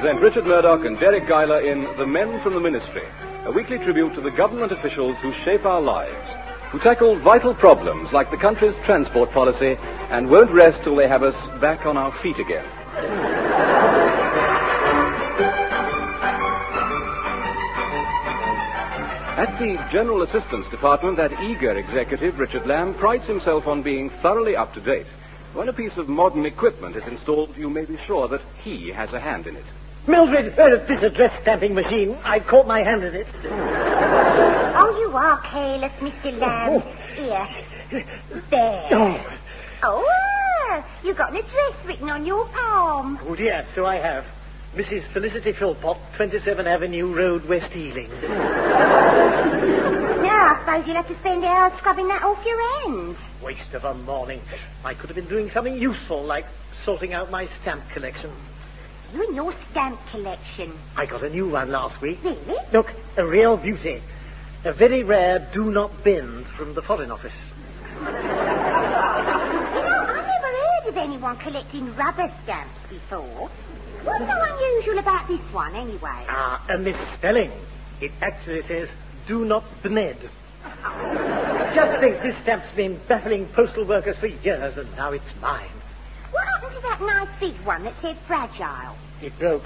present Richard Murdoch and Derek Geiler in The Men from the Ministry, a weekly tribute to the government officials who shape our lives, who tackle vital problems like the country's transport policy and won't rest till they have us back on our feet again. At the General Assistance Department, that eager executive, Richard Lamb, prides himself on being thoroughly up to date. When a piece of modern equipment is installed, you may be sure that he has a hand in it. Mildred, this address stamping machine. I caught my hand in it. Oh, you are careless, Mr. Lamb. Here. There. Oh, you've got an address written on your palm. Oh, dear, so I have. Mrs. Felicity Philpott, 27 Avenue Road, West Ealing. Now, I suppose you'll have to spend hours scrubbing that off your hands. Waste of a morning. I could have been doing something useful, like sorting out my stamp collection. You and your stamp collection. I got a new one last week. Really? Look, a real beauty. A very rare do not bend from the Foreign Office. You know, I've never heard of anyone collecting rubber stamps before. What's so unusual about this one, anyway? A misspelling. It actually says, do not bned. Just think, this stamp's been baffling postal workers for years, and now it's mine. What happened to that nice big one that said fragile? It broke.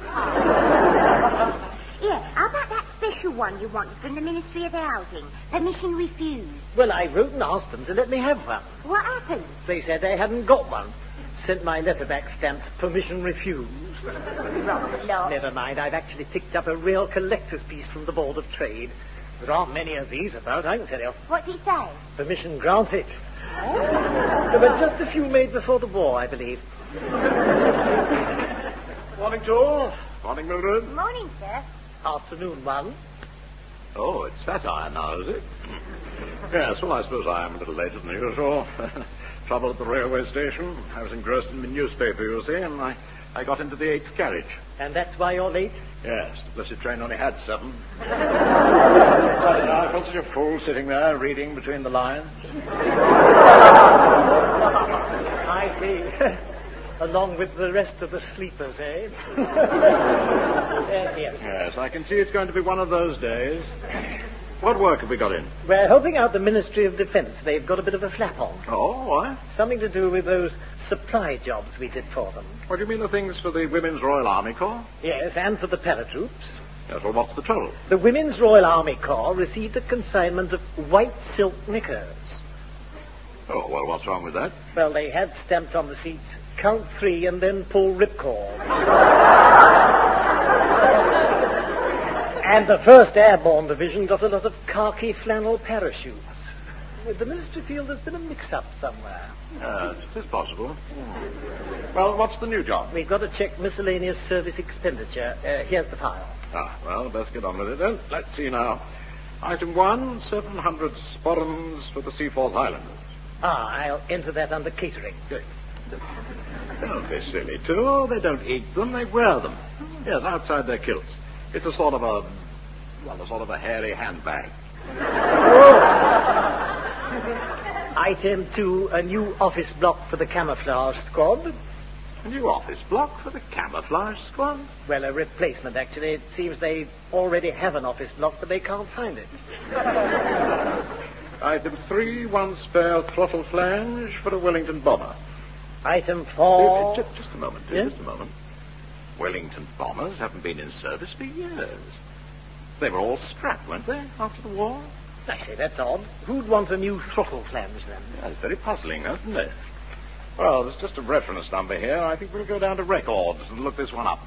Yeah, how about that special one you wanted from the Ministry of Housing? Permission refused. Well, I wrote and asked them to let me have one. What happened? They said they hadn't got one. Sent my letter back stamped, permission refused. Wrong lot. Never mind, I've actually picked up a real collector's piece from the Board of Trade. There aren't many of these about, I can tell you. What's it say? Permission granted. There were just a few made before the war, I believe. Morning to all. Morning, Mildred. Morning, sir. Afternoon one. Oh, it's fat iron now, is it? Yes, well, I suppose I am a little later than usual. Trouble at the railway station. I was engrossed in the newspaper, you see, and I got into the 8th carriage. And that's why you're late? Yes, the blessed train only had 7. I felt such a fool sitting there reading between the lines. I see. Along with the rest of the sleepers, eh? Yes. Yes, I can see it's going to be one of those days. What work have we got in? We're helping out the Ministry of Defence. They've got a bit of a flap on. Oh, why? Something to do with those supply jobs we did for them. What do you mean, the things for the Women's Royal Army Corps? Yes, and for the paratroops. Yes, well, what's the trouble? The Women's Royal Army Corps received a consignment of white silk knickers. Oh, well, what's wrong with that? Well, they had stamped on the seats, count 3 and then pull ripcord. And the 1st Airborne Division got a lot of khaki flannel parachutes. The ministry feel there's been a mix-up somewhere. Yes, it is possible. Well, what's the new job? We've got to check miscellaneous service expenditure. Here's the file. Well, best get on with it then. Let's see now. Item 1, 700 sporrans for the Seaforth Highlanders. I'll enter that under catering. Good. Don't be silly, too. They don't eat them, they wear them. Yes, outside their kilts. It's a sort of a hairy handbag. Item 2, a new office block for the camouflage squad. A new office block for the camouflage squad? Well, a replacement, actually. It seems they already have an office block, but they can't find it. Item 3, 1 spare throttle flange for a Wellington bomber. Item 4... Just a moment, yes? Just a moment. Wellington bombers haven't been in service for years. They were all scrapped, weren't they, after the war? I say, that's odd. Who'd want a new throttle flange, then? That's very puzzling, isn't it? Well, there's just a reference number here. I think we'll go down to records and look this one up.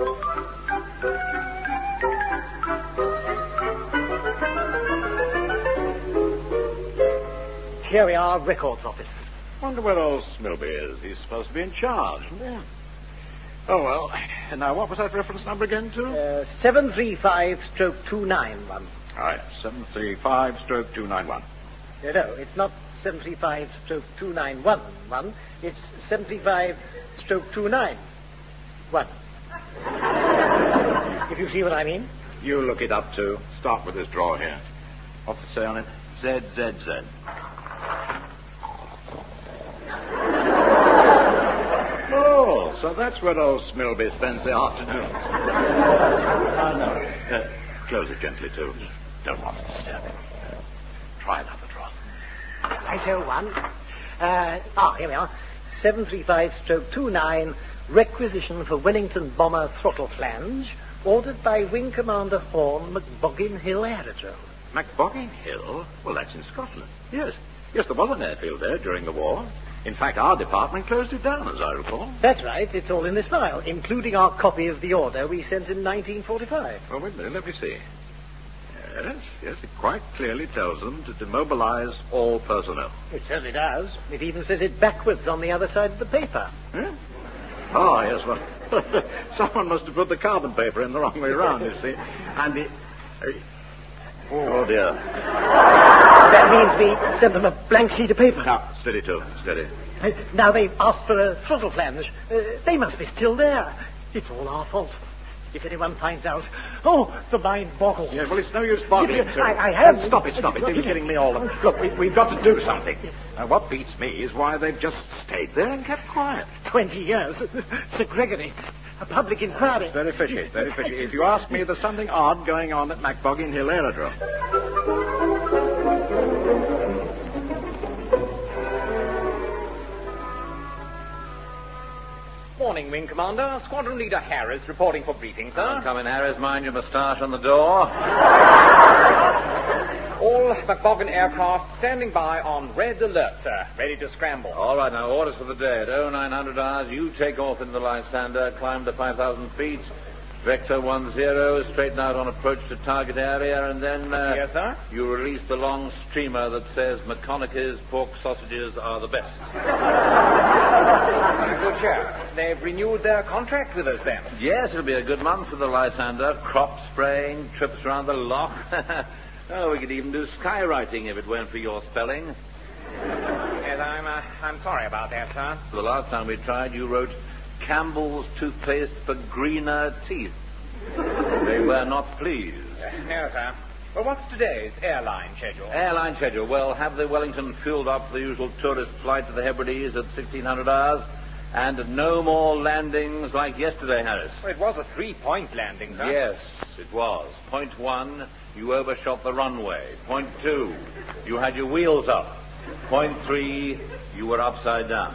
Here we are, records office. Wonder where old Smilby is. He's supposed to be in charge, isn't he? Oh, well. And now, what was that reference number again, to? 735/291. All right, 735/291. No, it's not 735/291. It's 735/291. If you see what I mean. You look it up, too. Start with this drawer here. What's it say on it? ZZZ. Oh, so that's where old Smilby spends the afternoon. No. Close it gently, too. Don't want to disturb him. Try another drop. Righto, one. Here we are. 735/29, requisition for Wellington bomber throttle flange, ordered by Wing Commander Horn, McBoggin Hill Aerodrome. McBoggin Hill? Well, that's in Scotland. Yes, there was an airfield there during the war. In fact, our department closed it down, as I recall. That's right. It's all in this file, including our copy of the order we sent in 1945. Well, wait a minute. Let me see. Yes, it quite clearly tells them to demobilize all personnel. It certainly does. It even says it backwards on the other side of the paper. Huh? Oh, yes, well, someone must have put the carbon paper in the wrong way round, you see. And it... Oh, dear. That means we sent them a blank sheet of paper. Now, steady, too. Steady. Now they've asked for a throttle flange. They must be still there. It's all our fault. If anyone finds out... Oh, the mind boggles. Yeah, well, it's no use boggling, sir. I have... Stop it. You're getting me all... Look, we've got to do something. And what beats me is why they've just stayed there and kept quiet. 20 years. Sir Gregory, a public inquiry. Very fishy. If you ask me, there's something odd going on at McBoggin Hill Aerodrome. Morning, Wing Commander. Squadron Leader Harris reporting for briefing, sir. Come in, Harris. Mind your moustache on the door. All McBoggin aircraft standing by on red alert, sir. Ready to scramble. All right, now, orders for the day. At 0900 hours, you take off into the Lysander, climb to 5,000 feet, vector 10, straighten out on approach to target area, and then... Yes, sir? You release the long streamer that says McConaughey's pork sausages are the best. Good chap. They've renewed their contract with us, then. Yes, it'll be a good month for the Lysander. Crop spraying, trips around the loch. Oh, we could even do skywriting if it weren't for your spelling. Yes, I'm sorry about that, sir. The last time we tried, you wrote Campbell's toothpaste for greener teeth. They were not pleased. No, sir. Well, what's today's airline schedule? Airline schedule. Well, have the Wellington fueled up for the usual tourist flight to the Hebrides at 1600 hours, and no more landings like yesterday, Harris. Well, it was a 3-point landing, sir. Yes, it was. Point 1, you overshot the runway. Point 2, you had your wheels up. Point 3, you were upside down.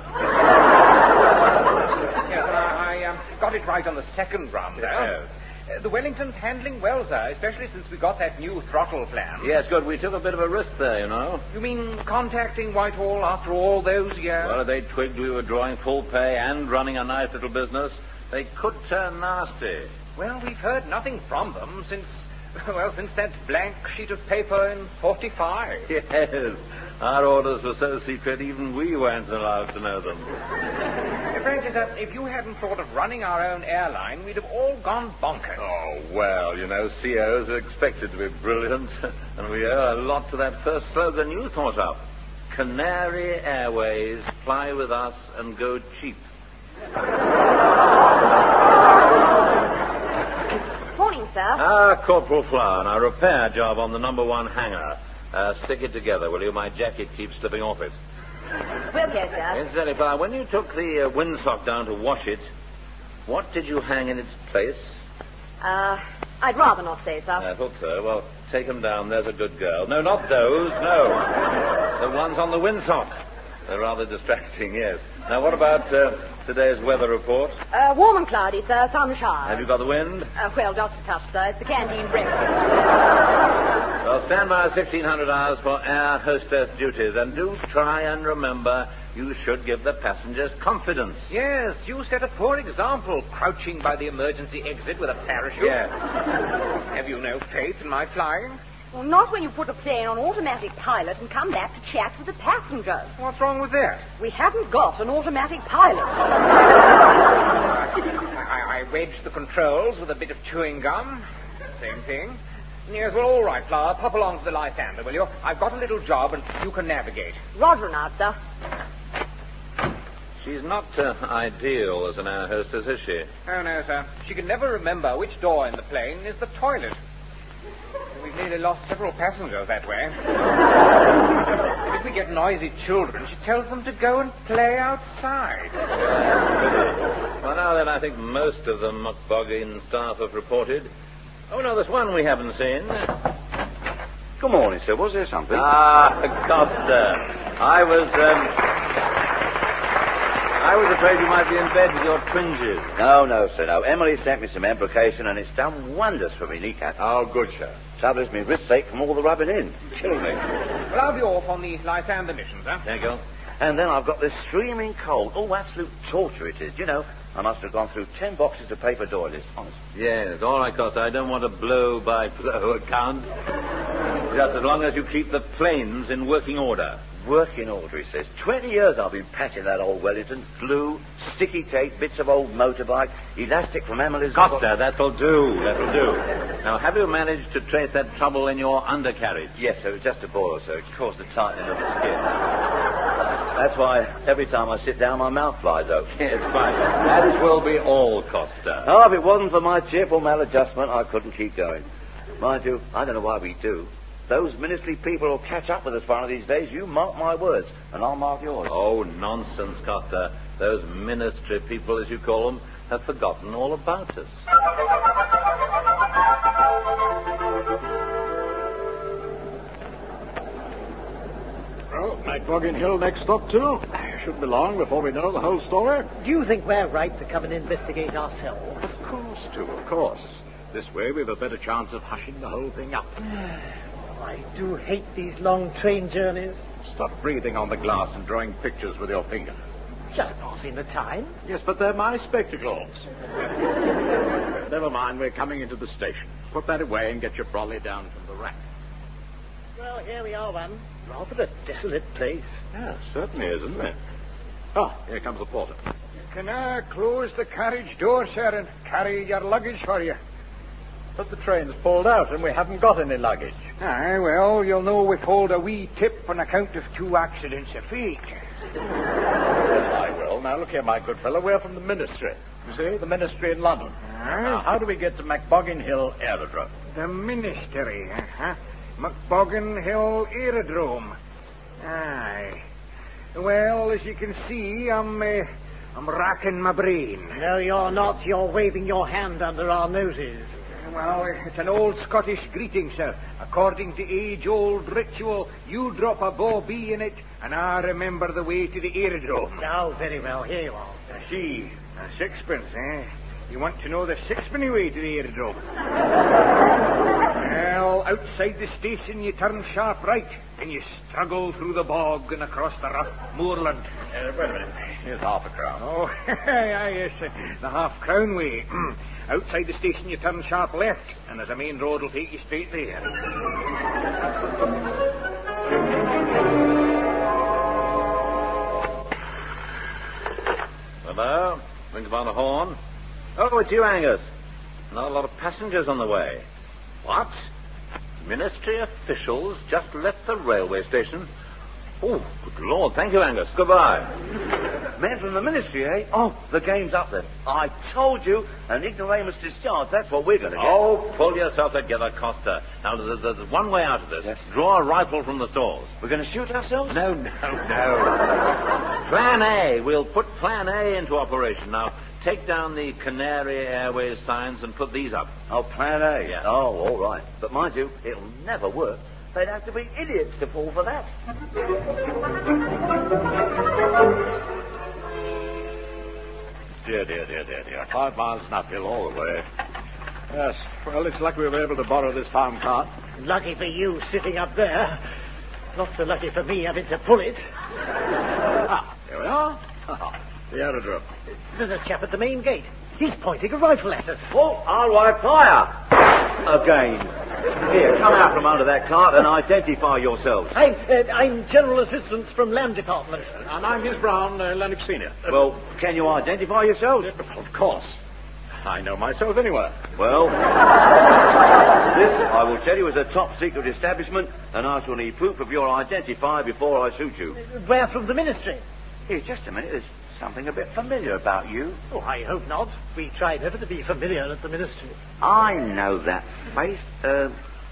Yes, I got it right on the second run, though. Yes. The Wellington's handling well, sir, especially since we got that new throttle plan. Yes, good. We took a bit of a risk there, you know. You mean contacting Whitehall after all those years? Well, if they twigged we were drawing full pay and running a nice little business, they could turn nasty. Well, we've heard nothing from them since that blank sheet of paper in 45. Yes. Our orders were so secret, even we weren't allowed to know them. Frankly, sir, if you hadn't thought of running our own airline, we'd have all gone bonkers. Oh, well, you know, COs are expected to be brilliant, and we owe a lot to that first slogan you thought up. Canary Airways, fly with us and go cheap. Morning, sir. Corporal Flower, now repair job on the number 1 hangar. Stick it together, will you? My jacket keeps slipping off it. Will do, sir. Incidentally, Flower, when you took the windsock down to wash it, what did you hang in its place? I'd rather not say, sir. I thought so. Well, take them down. There's a good girl. No, not those. No. The ones on the windsock. They're rather distracting, yes. Now, what about today's weather report? Warm and cloudy, sir. Sunshine. Have you got the wind? Well, just a touch, sir. It's the canteen breakfast. Well, stand by 1600 hours for air hostess duties. And do try and remember, you should give the passengers confidence. Yes, you set a poor example, crouching by the emergency exit with a parachute. Yes. Have you no faith in my flying? Well, not when you put a plane on automatic pilot and come back to chat with the passengers. What's wrong with that? We haven't got an automatic pilot. I wedged the controls with a bit of chewing gum. Same thing. Yes, well, all right, Flower. Pop along to the Lysander, will you? I've got a little job, and you can navigate. Roger now, sir. She's not ideal as an air hostess, is she? Oh, no, sir. She can never remember which door in the plane is the toilet. We've nearly lost several passengers that way. If we get noisy children, she tells them to go and play outside. Well, now then, I think most of the Muckboggin staff have reported. Oh, no, there's one we haven't seen. Good morning, sir. Was there something? Costa. I was afraid you might be in bed with your twinges. No, sir, no. Emily sent me some embrocation, and it's done wonders for me kneecap. Oh, good, sir. Trouble is, my wrist ache from all the rubbing in. Killing me. Well, I'll be off on the Lysander mission, sir. There you go. And then I've got this streaming cold. Oh, absolute torture it is. You know, I must have gone through 10 boxes of paper doilies, honest. Yes, all right, Costa. I don't want a blow-by-blow account. Just as long as you keep the planes in working order. Working order, he says. 20 years I've been patching that old Wellington. Glue, sticky tape, bits of old motorbike, elastic from Emily's... Costa, that'll do. Now, have you managed to trace that trouble in your undercarriage? Yes, sir. It was just a boil, sir. It caused the tightening of the skin. That's why every time I sit down, my mouth flies open. Yes, fine. That will be all, Costa. Oh, if it wasn't for my cheerful maladjustment, I couldn't keep going. Mind you, I don't know why we do. Those ministry people will catch up with us one of these days. You mark my words, and I'll mark yours. Oh, nonsense, Costa. Those ministry people, as you call them, have forgotten all about us. Well, Muckboggin Hill next stop, too. Shouldn't be long before we know the whole story. Do you think we're right to come and investigate ourselves? Of course. This way we've a better chance of hushing the whole thing up. I do hate these long train journeys. Stop breathing on the glass and drawing pictures with your finger. Just passing the time. Yes, but they're my spectacles. Never mind, we're coming into the station. Put that away and get your brolly down from the rack. Well, here we are, one. Rather a desolate place. Yeah, certainly is, isn't it? Ah, here comes the porter. Can I close the carriage door, sir, and carry your luggage for you? But the train's pulled out and we haven't got any luggage. Aye, well, you'll know withhold a wee tip on account of 2 accidents of fate. I will. Now, look here, my good fellow. We're from the ministry. You see, the ministry in London. Now, how do we get to Muckboggin Hill Aerodrome? The ministry, Muckboggin Hill Aerodrome. Aye. Well, as you can see, I'm racking my brain. No, you're not. You're waving your hand under our noses. Well, it's an old Scottish greeting, sir. According to age-old ritual, you drop a bawbee in it, and I remember the way to the aerodrome. Oh, very well. Here you are. I see. A sixpence, eh? You want to know the sixpenny way to the aerodrome? Well, outside the station, you turn sharp right, and you struggle through the bog and across the rough moorland. Wait a minute. Here's £0.50. Oh, yes, the half-crown way. Outside the station, you turn sharp left, and there's a main road will take you straight there. Hello? Ring upon the horn. Oh, it's you, Angus. Not a lot of passengers on the way. What? Ministry officials just left the railway station? Oh, good Lord. Thank you, Angus. Goodbye. Men from the ministry, eh? Oh, the game's up then. I told you, an ignoramus discharge. That's what we're going to get. Oh, pull yourself together, Costa. Now, there's one way out of this. Yes. Draw a rifle from the stalls. We're going to shoot ourselves? No. Plan A. We'll put Plan A into operation. Now, take down the Canary Airways signs and put these up. Oh, Plan A? Yeah. Oh, all right. But mind you, it'll never work. They'd have to be idiots to fall for that. Dear. 5 miles and uphill all the way. Yes, well, it's lucky we were able to borrow this farm cart. Lucky for you sitting up there. Not so lucky for me having to pull it. Here we are. The aerodrome. There's a chap at the main gate. He's pointing a rifle at us. Oh, all right, fire! Again. Here, come out from under that cart and identify yourselves. I'm General Assistance from Land Department. And I'm Miss Brown, Lennox Senior. Well, can you identify yourselves? Of course. I know myself anywhere. Well, this, I will tell you, is a top-secret establishment, and I shall need proof of your identifier before I shoot you. We're from the ministry. Here, just a minute. There's something a bit familiar about you. Oh, I hope not. We try never to be familiar at the ministry. I know that face.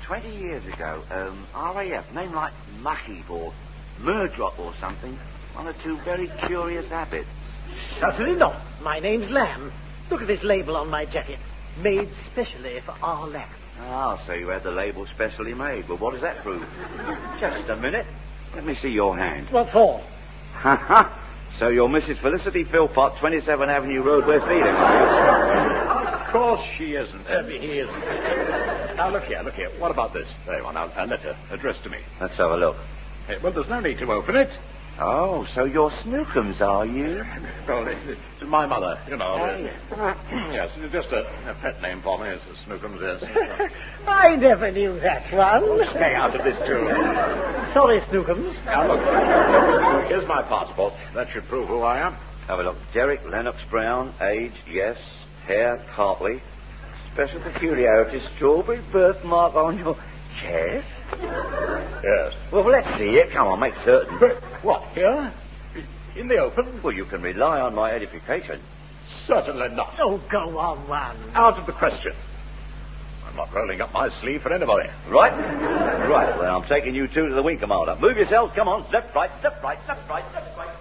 20 years ago, RAF, name like Muckheap or Murdrop or something, one or two very curious habits. Certainly not. My name's Lamb. Look at this label on my jacket. Made specially for our Lamb. Ah, so you had the label specially made. Well, what does that prove? Just a minute. Let me see your hand. What for? Ha ha. So you're Mrs. Felicity Philpott, 27 Avenue Road, West Ealing, are you? Of course she isn't. He isn't. Now, look here. What about this? There you are. Now, a letter addressed to me. Let's have a look. Hey, well, there's no need to open it. Oh, so you're Snookums, are you? Well, it's my mother, you know. Yes, it's just a pet name for me, Snookums, yes. I never knew that one. Stay out of this, too. Sorry, Snookums. Now, look, here's my passport. That should prove who I am. Have a look. Derek Lennox Brown, age, yes. Hair, Hartley. Special peculiarity, strawberry birthmark on your chest. Yes. Well, let's see it. Come on, make certain. But what, here? In the open? Well, you can rely on my edification. Certainly not. Oh, go on, one. Out of the question. I'm not rolling up my sleeve for anybody. Right? Right, well, I'm taking you two to the wing, Commander. Move yourselves. Come on. Left, right, left, right, left, right, left, right.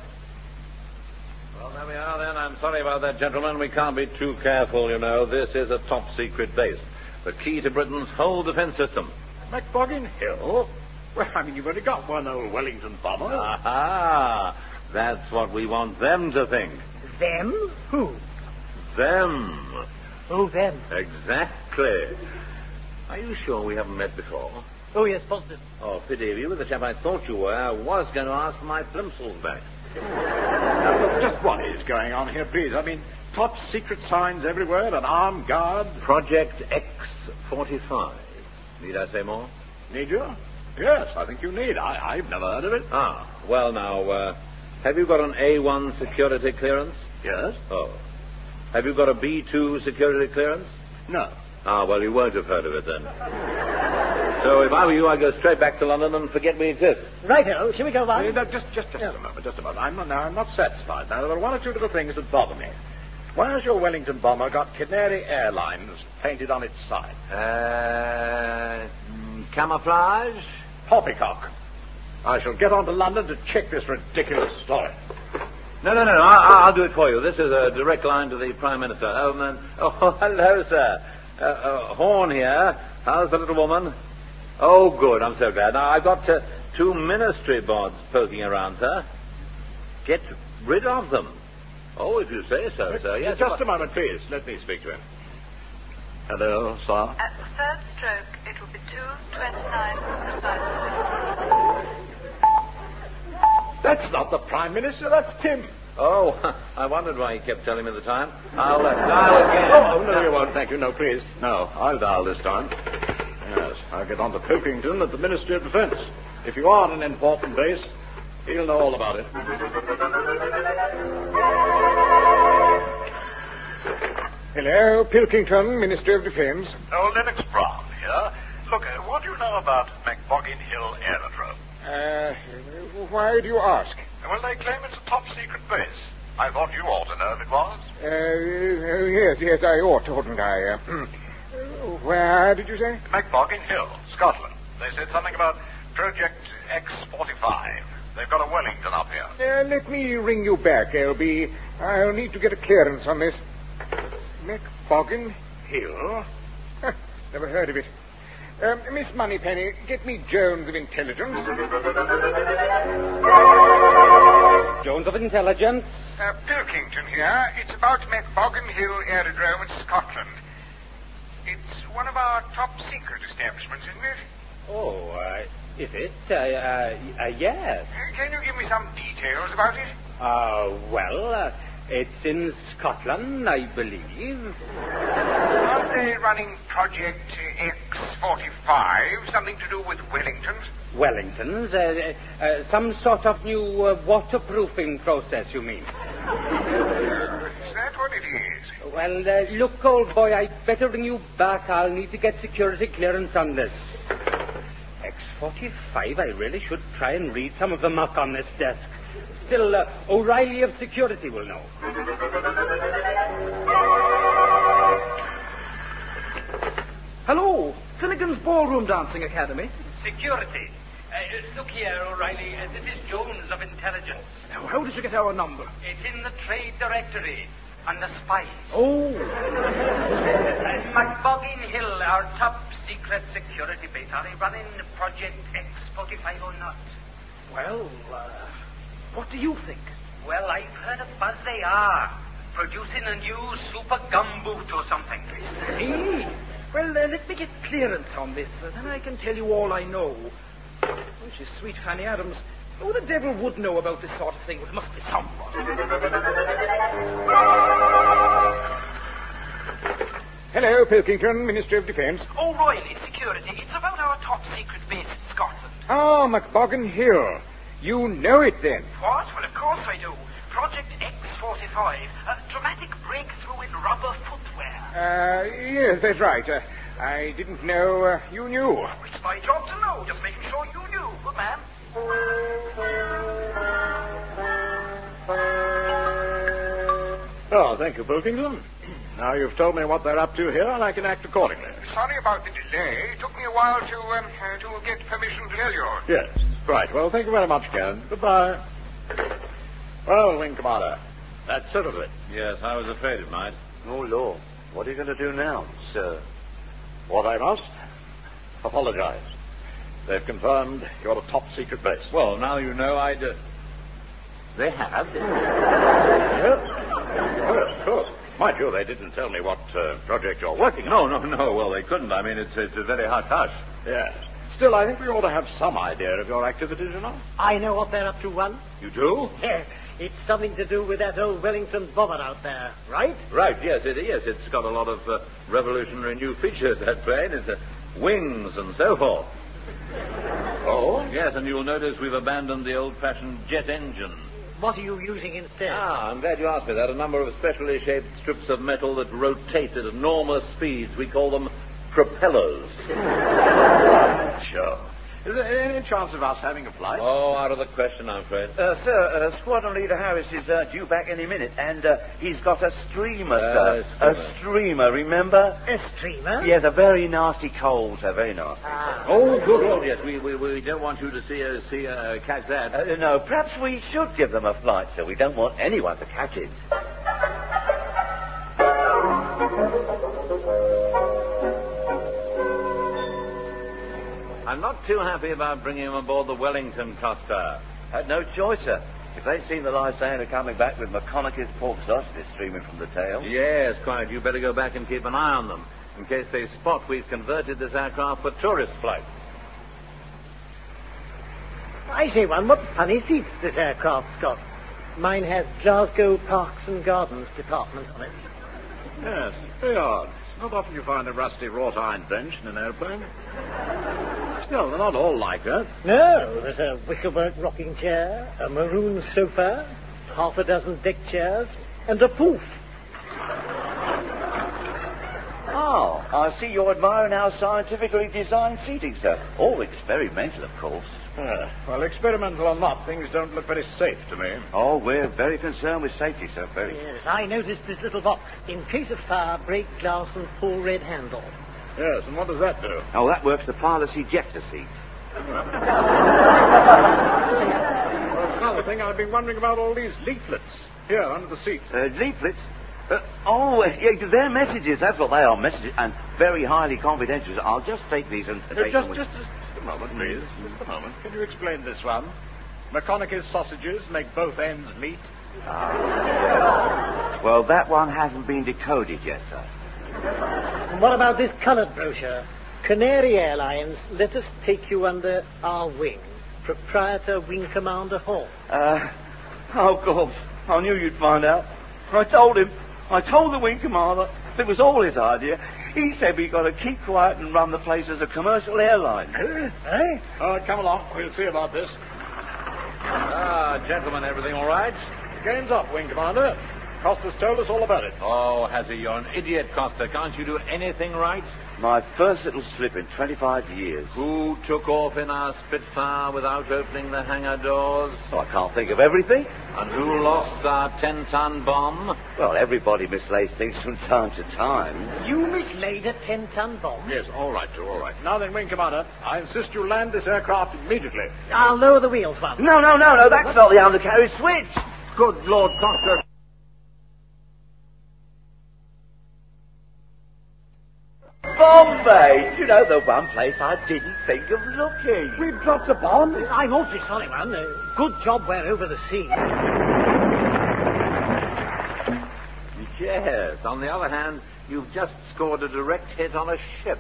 Well, there we are, then. I'm sorry about that, gentlemen. We can't be too careful, you know. This is a top-secret base. The key to Britain's whole defense system. McBoggin Hill? Well, I mean, you've only got one old Wellington bomber. Aha! That's what we want them to think. Them? Who? Them. Oh, them. Exactly. Are you sure we haven't met before? Oh, yes, positive. Oh, pity of you were the chap I thought you were. I was going to ask for my plimsolls back. Now, look, just what is going on here, please? I mean, top secret signs everywhere, an armed guard. Project X-45. Need I say more? Need you? Yes, I think you need. I've never heard of it. Ah, well now, have you got an A1 security clearance? Yes. Oh. Have you got a B2 security clearance? No. Ah, well, you won't have heard of it then. So if I were you, I'd go straight back to London and forget we exist. Righto, shall we go on? Just a moment. I'm not satisfied. Now, there are one or two little things that bother me. Why has your Wellington bomber got Canary Airlines painted on its side? Camouflage? Poppycock. I shall get on to London to check this ridiculous story. No. I'll do it for you. This is a direct line to the Prime Minister. Hello, sir. Horn here. How's the little woman? Oh, good. I'm so glad. Now, I've got two ministry boards poking around, sir. Get rid of them. Oh, if you say so, sir. Yes. Just a moment, please. Let me speak to him. Hello, sir. At the third stroke, it will be 2:29 precisely. That's not the Prime Minister, that's Tim. Oh, I wondered why he kept telling me the time. I'll dial again. Oh, no, you won't, thank you. No, please. No, I'll dial this time. Yes, I'll get on to Pilkington at the Ministry of Defence. If you are an important base, he'll know all about it. Hello, Pilkington, Ministry of Defence. Oh, Lennox Brown here. Look, what do you know about McBoggin Hill Aerodrome? Why do you ask? Well, they claim it's a top-secret base. I thought you ought to know if it was. Yes, I ought, oughtn't I? Where did you say? McBoggin Hill, Scotland. They said something about Project X-45. They've got a Wellington up here. Let me ring you back, L.B. I'll need to get a clearance on this. McBoggin Hill? Never heard of it. Miss Moneypenny, get me Jones of Intelligence. Jones of Intelligence. Pilkington here. It's about McBoggin Hill Aerodrome in Scotland. It's one of our top-secret establishments, isn't it? Oh, is it? Yes. Can you give me some details about it? It's in Scotland, I believe. Aren't they running Project X-45? Something to do with Wellingtons? Wellingtons? Some sort of new waterproofing process, you mean? Is that what it is? Well, look, old boy, I'd better bring you back. I'll need to get security clearance on this. X-45, I really should try and read some of the muck on this desk. Still, O'Reilly of Security will know. Hello, Finnegan's Ballroom Dancing Academy. Security. Look here, O'Reilly. This is Jones of Intelligence. Now, how did you get our number? It's in the trade directory. On the spies. Oh. McBoggin Hill, our top secret security base. Are they running Project X45 or not? Well, what do you think? Well, I've heard a buzz they are. Producing a new super gumboot or something. Hey. Well, let me get clearance on this. Then I can tell you all I know. Oh, she's sweet Fanny Adams. Oh, the devil would know about this sort of thing. It must be someone. Hello, Pilkington, Ministry of Defence. O'Reilly, security. It's about our top secret base in Scotland. Ah, McBoggin Hill. You know it then. What? Well, of course I do. Project X45. A dramatic breakthrough in rubber footwear. Yes, that's right. I didn't know you knew. It's my job to know. Just making sure you knew. Good man. Oh, thank you, Pilkington. Now you've told me what they're up to here, and I can act accordingly. Sorry about the delay. It took me a while to get permission to tell you. Yes, right. Well, thank you very much, Ken. Goodbye. Well, Wing Commander, that's settled it. Yes, I was afraid it might. Oh, Lord. What are you going to do now, sir? What I must? Apologize. They've confirmed you're a top-secret base. Well, now you know They have? Yes, of course. Mind you, they didn't tell me what project you're working on. No. Well, they couldn't. I mean, it's a very hush-hush. Yes. Still, I think we ought to have some idea of your activities, you know. I know what they're up to, one. You do? Yes. It's something to do with that old Wellington bomber out there, right? Right, yes, it is. It's got a lot of revolutionary new features, that plane. It's wings and so forth. Oh? Yes, and you'll notice we've abandoned the old-fashioned jet engine. What are you using instead? I'm glad you asked me that. A number of specially shaped strips of metal that rotate at enormous speeds. We call them propellers. Sure. Is there any chance of us having a flight? Oh, out of the question, I'm afraid. Sir, Squadron Leader Harris is due back any minute, and he's got a streamer, sir. A streamer, remember? A streamer? Yes, a very nasty cold, sir, very nasty. Oh, good. Oh, yes, we don't want you to catch that. No, perhaps we should give them a flight, sir. We don't want anyone to catch it. I'm not too happy about bringing him aboard the Wellington, Costa. Had no choice, sir. If they'd seen the Lysander coming back with McConaughey's pork sausages streaming from the tail. Yes, quite. You better go back and keep an eye on them, in case they spot we've converted this aircraft for tourist flights. I say, one, what funny seats this aircraft's got. Mine has Glasgow Parks and Gardens Department on it. Yes, very odd. Not often you find a rusty wrought iron bench in an airplane. Still, they're not all like that. No, there's a wickerwork rocking chair, a maroon sofa, half a dozen deck chairs, and a poof. Oh, I see you're admiring our scientifically designed seating, sir. All experimental, of course. Well, experimental or not, things don't look very safe to me. Oh, we're very concerned with safety, sir, very. Yes, I noticed this little box. In case of fire, break glass and pull red handle. Yes, and what does that do? Oh, that works the pilot's ejector seat. Well, another thing, I've been wondering about all these leaflets here under the seat. Leaflets? Yeah, they're messages. That's what they are, messages, and very highly confidential. I'll just take these and take them with... Just a moment, please. Just a moment. Can you explain this one? McConaughey's sausages make both ends meet. Well, that one hasn't been decoded yet, sir. And what about this coloured brochure? Canary Airlines, let us take you under our wing. Proprietor Wing Commander Hall. Oh, God. I knew you'd find out. I told the Wing Commander it was all his idea. He said we got to keep quiet and run the place as a commercial airline. Eh? Come along. We'll see about this. Gentlemen, everything all right? Game's up, Wing Commander. Costa's told us all about it. Oh, has he? You're an idiot, Costa. Can't you do anything right? My first little slip in 25 years. Who took off in our Spitfire without opening the hangar doors? Oh, I can't think of everything. And who lost our 10-ton bomb? Well, everybody mislays things from time to time. You mislaid a 10-ton bomb? Yes, all right, Joe, all right. Now then, Wing Commander, I insist you land this aircraft immediately. I'll lower the wheels, Father. No, that's not the undercarriage switch. Good Lord, Costa. Bombay! You know, the one place I didn't think of looking. We've dropped a bomb? I'm awfully sorry, man. Good job we're over the sea. Yes, on the other hand, you've just scored a direct hit on a ship.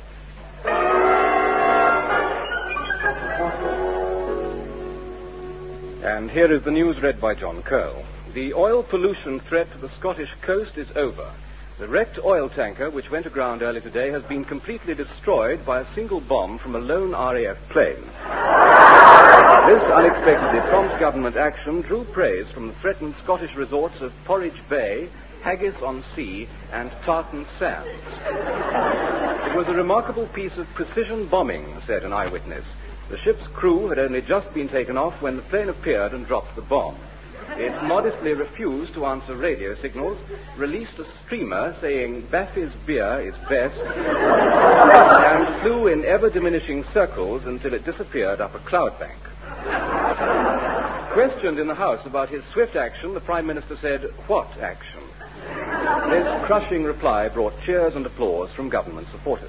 And here is the news read by John Curl. The oil pollution threat to the Scottish coast is over. The wrecked oil tanker, which went aground early today, has been completely destroyed by a single bomb from a lone RAF plane. This unexpectedly prompt government action drew praise from the threatened Scottish resorts of Porridge Bay, Haggis-on-Sea, and Tartan Sands. It was a remarkable piece of precision bombing, said an eyewitness. The ship's crew had only just been taken off when the plane appeared and dropped the bomb. It modestly refused to answer radio signals, released a streamer saying Baffy's beer is best, and flew in ever-diminishing circles until it disappeared up a cloud bank. Questioned in the House about his swift action, the Prime Minister said, "What action?" This crushing reply brought cheers and applause from government supporters.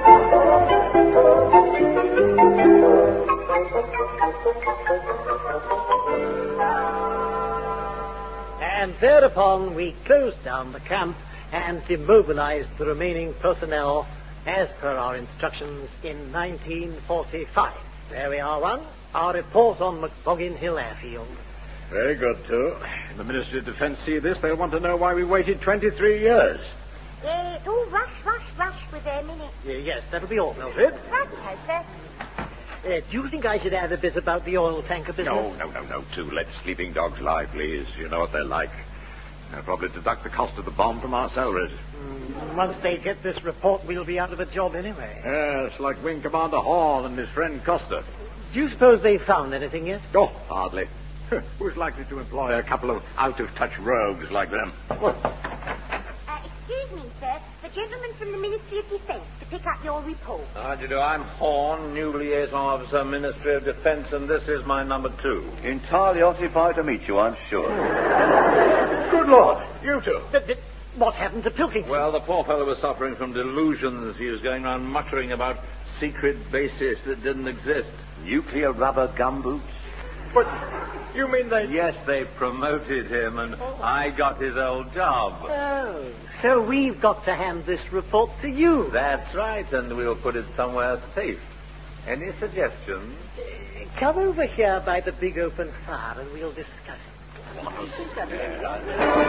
And thereupon we closed down the camp and demobilized the remaining personnel as per our instructions in 1945. There we are, one. Our report on McBoggin Hill Airfield. Very good, too. If the Ministry of Defence see this, they'll want to know why we waited 23 years. It's all rush with their minutes. Yes, that'll be all, Mildred. Right, sir. Do you think I should add a bit about the oil tanker business? No, too. Let sleeping dogs lie, please. You know what they're like. They'll probably deduct the cost of the bomb from our salaries. Once they get this report, we'll be out of a job anyway. Yes, like Wing Commander Horn and his friend Costa. Do you suppose they've found anything yet? Oh, hardly. Who's likely to employ a couple of out-of-touch rogues like them? Excuse me, sir. The gentleman from the Ministry of Defence to pick up your report. How do you do? I'm Horn, new liaison officer, Ministry of Defence, and this is my number 2. Entirely occupied to meet you, I'm sure. Good Lord, you two. What happened to Pilkington? Well, the poor fellow was suffering from delusions. He was going around muttering about secret bases that didn't exist. Nuclear rubber gumboots? But you mean they... Yes, they promoted him, and I got his old job. Oh, so we've got to hand this report to you. That's right, and we'll put it somewhere safe. Any suggestions? Come over here by the big open fire and we'll discuss it.